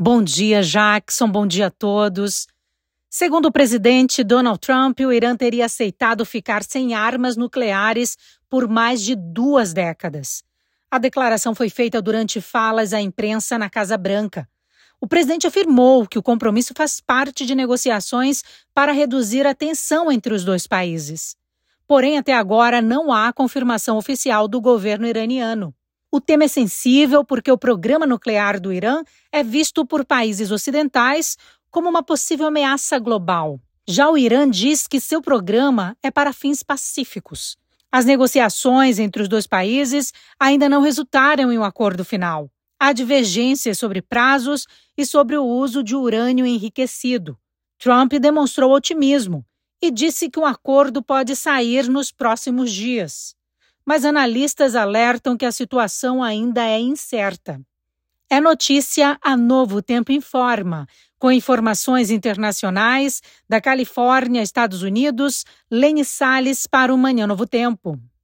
Bom dia, Jackson. Bom dia a todos. Segundo o presidente Donald Trump, o Irã teria aceitado ficar sem armas nucleares por mais de 2 décadas. A declaração foi feita durante falas à imprensa na Casa Branca. O presidente afirmou que o compromisso faz parte de negociações para reduzir a tensão entre os dois países. Porém, até agora, não há confirmação oficial do governo iraniano. O tema é sensível porque o programa nuclear do Irã é visto por países ocidentais como uma possível ameaça global. Já o Irã diz que seu programa é para fins pacíficos. As negociações entre os dois países ainda não resultaram em um acordo final. Há divergências sobre prazos e sobre o uso de urânio enriquecido. Trump demonstrou otimismo e disse que um acordo pode sair nos próximos dias. Mas analistas alertam que a situação ainda é incerta. É notícia a Novo Tempo Informa, com informações internacionais da Califórnia, Estados Unidos, Lene Salles para o Manhã Novo Tempo.